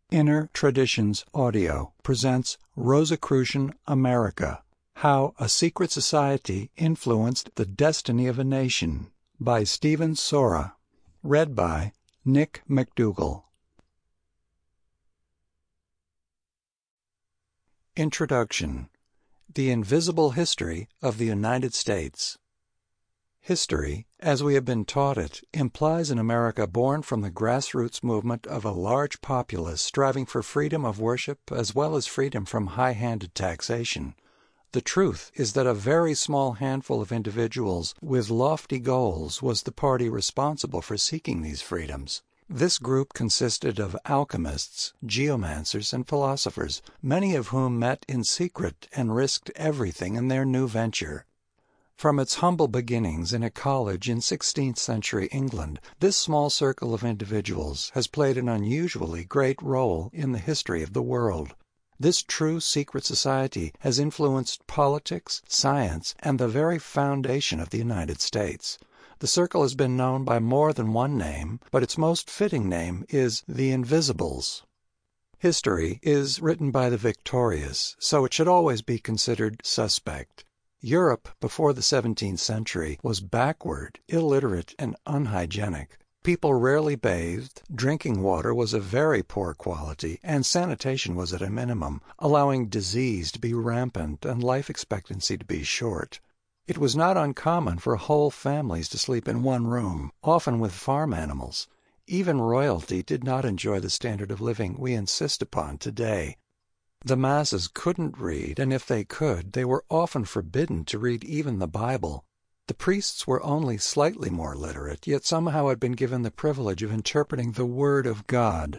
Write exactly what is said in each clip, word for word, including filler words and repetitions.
Inner Traditions Audio presents Rosicrucian America: How a Secret Society Influenced the Destiny of a Nation by Stephen Sora. Read by Nick McDougall. Introduction. The Invisible History of the United States. History, as we have been taught it, implies an America born from the grassroots movement of a large populace striving for freedom of worship as well as freedom from high-handed taxation. The truth is that a very small handful of individuals with lofty goals was the party responsible for seeking these freedoms. This group consisted of alchemists, geomancers, and philosophers, many of whom met in secret and risked everything in their new venture. From its humble beginnings in a college in sixteenth century England, this small circle of individuals has played an unusually great role in the history of the world. This true secret society has influenced politics, science, and the very foundation of the United States. The circle has been known by more than one name, but its most fitting name is the Invisibles. History is written by the victorious, so it should always be considered suspect. Europe before the seventeenth century was backward, illiterate, and unhygienic. People rarely bathed, drinking water was of very poor quality, and sanitation was at a minimum, allowing disease to be rampant and life expectancy to be short. It was not uncommon for whole families to sleep in one room, often with farm animals. Even royalty did not enjoy the standard of living we insist upon today. The masses couldn't read, and if they could, they were often forbidden to read even the Bible. The priests were only slightly more literate, yet somehow had been given the privilege of interpreting the Word of God.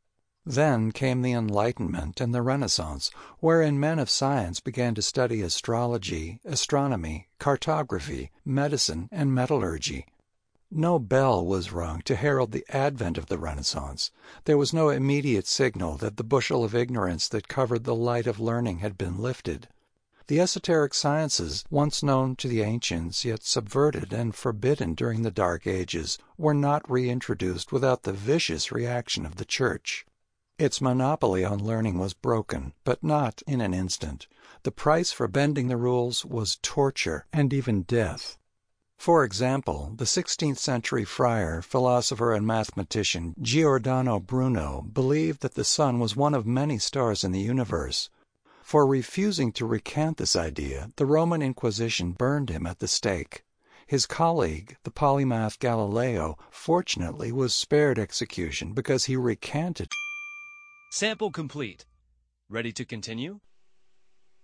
Then came the Enlightenment and the Renaissance, wherein men of science began to study astrology, astronomy, cartography, medicine, and metallurgy. No bell was rung to herald the advent of the Renaissance. There was no immediate signal that the bushel of ignorance that covered the light of learning had been lifted. The esoteric sciences, once known to the ancients, yet subverted and forbidden during the Dark Ages, were not reintroduced without the vicious reaction of the Church. Its monopoly on learning was broken, but not in an instant. The price for bending the rules was torture and even death. For example, the sixteenth century friar, philosopher, and mathematician Giordano Bruno believed that the sun was one of many stars in the universe. For refusing to recant this idea, the Roman Inquisition burned him at the stake. His colleague, the polymath Galileo, fortunately was spared execution because he recanted. Sample complete. Ready to continue?